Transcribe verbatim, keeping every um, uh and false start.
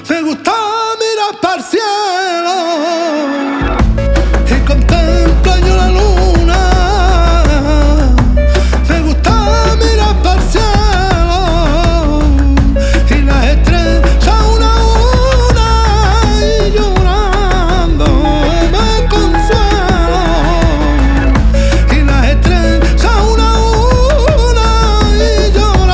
Me gusta mirar para el cielo y contemplo yo la luz.